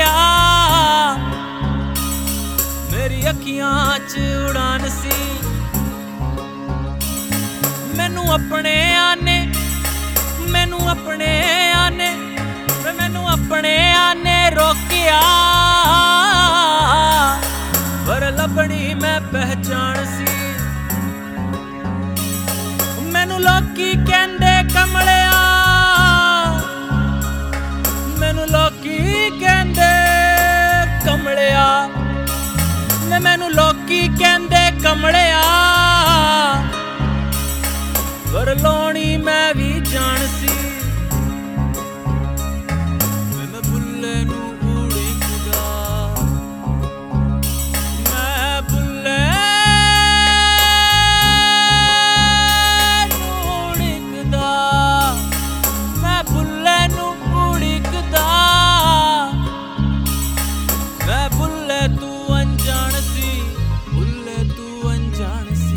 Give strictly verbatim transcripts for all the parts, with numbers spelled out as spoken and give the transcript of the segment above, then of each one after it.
रोकिया। मेरी अखियां च उड़ान सी, मैनू अपने आने मैनू अपने आने मैनू अपने आने रोकिया। पर लभनी मैं पहचान सी, मैनू लोकी कहंदे कमलिया, मैनू लोकी कहंदे कमलिया, मैनू लोकी कहंदे कमलिया। पर लोनी मैं भी जान सी, मैं बुल्ले नू उड़ीकदा, मैं बुल्ले नू उड़ीकदा, मैं बुल्ले नू उड़ीकदा। मैं बुल्ले तू अनजान सी, बुल्ले तू अनजान सी।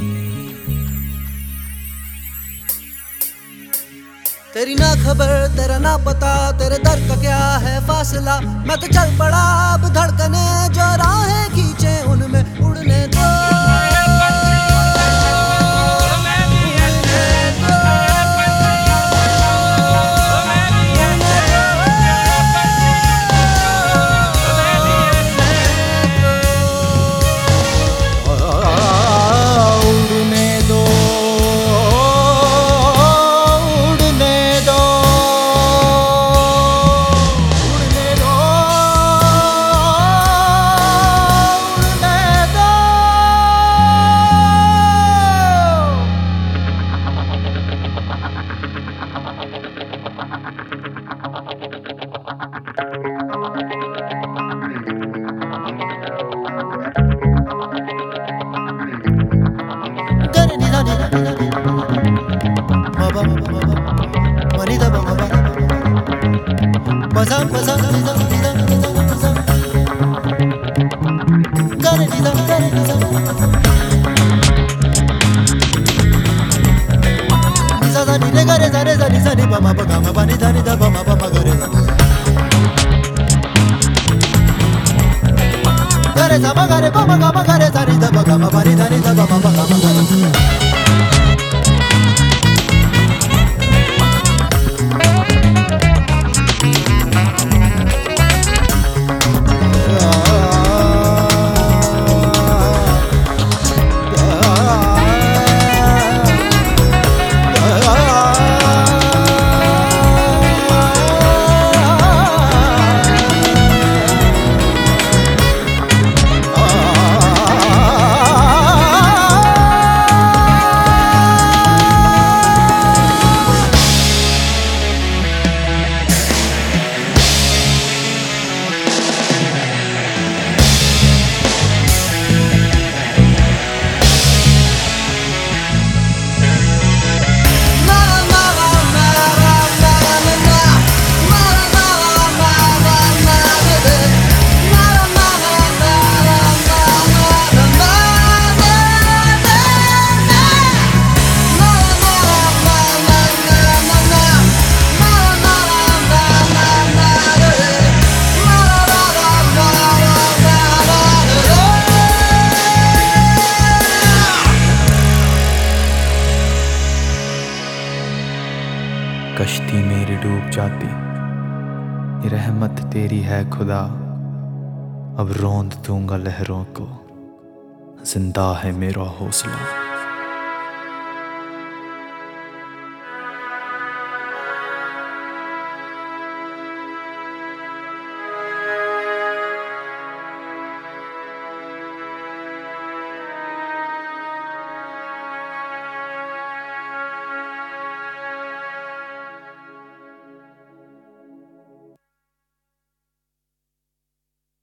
तेरी ना खबर तेरा ना पता, तेरे दर का क्या है फासला। मैं तो चल पड़ा अब धड़कने, जो राहें खींचे उनमें उड़ने दो। Baza baza baza baza baza gare ni da gare ni da ni za ni re gare za re za ni za ni ba ma ba ga ma ba ni da ni da ba ma ba ma gare za gare za ma gare ba ma ga ma gare za ni da ba ga ma ba ni da ni da ba ma ba ga ma gare कश्ती मेरी डूब जाती, ये रहमत तेरी है खुदा। अब रोंद दूंगा लहरों को, जिंदा है मेरा हौसला।